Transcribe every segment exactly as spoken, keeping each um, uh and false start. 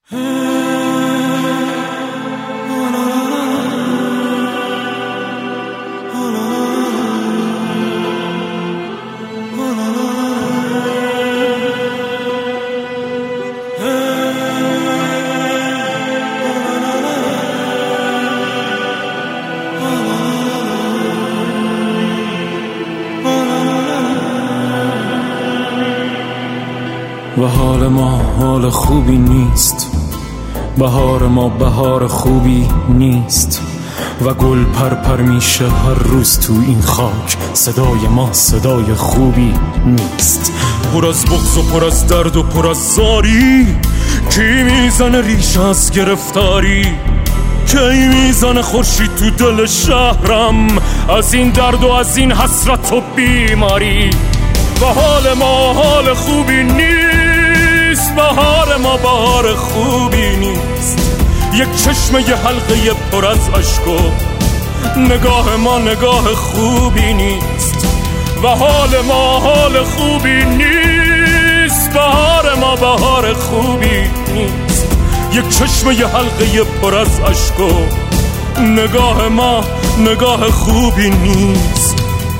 و حال ما حال خوبی نیست، بهار ما بهار خوبی نیست و گل پر پر میشه هر روز تو این خاک، صدای ما صدای خوبی نیست. پر از بغض و پر از درد و پر از زاری، کی میزنه ریشه از گرفتاری؟ کی میزنه خورشید تو دل شهرم از این درد و از این حسرت و بیماری؟ و حال ما حال خوبی نیست، بهار ما بهار خوبی نیست. یک چشمه ی حلقه پر از اشک و نگاه ما نگاه خوبی نیست. و حال ما حال خوبی نیست، بهار ما بهار خوبی نیست. یک چشمه ی حلقه پر از اشک و نگاه ما نگاه خوبی نیست.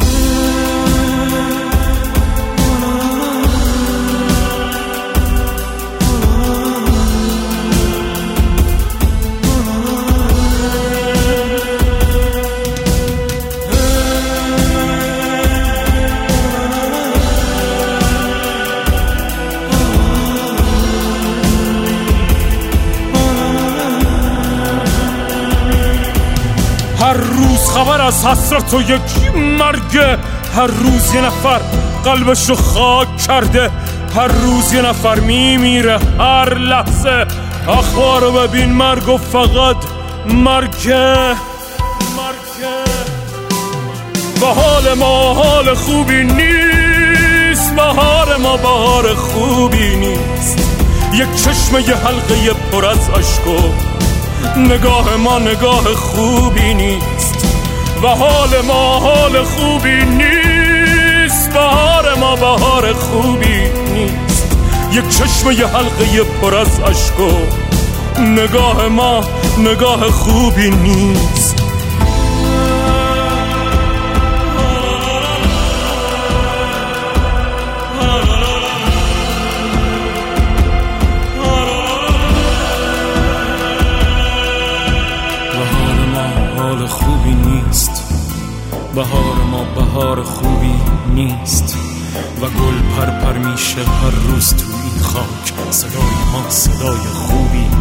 هر روز خبر از حسرت و یک مرگ، هر روز یه نفر قلبشو خاک کرده، هر روز یه نفر میمیره هر لحظه. اخبارو ببین مرگ و فقط مرگه مرگه. و حال ما حال خوبی نیست، بهار ما بهار خوبی نیست. یک چشمه ی حلقه پر از اشک و نگاه ما نگاه خوبی نیست. و حال ما حال خوبی نیست، بهار ما بهار خوبی نیست. یک چشمه ی حلقه پر از اشک و نگاه ما نگاه خوبی نیست. حال خوبی نیست، بهار ما بهار خوبی نیست و گل پر پر میشه هر روز تو این خاک، صدای ما صدای خوبی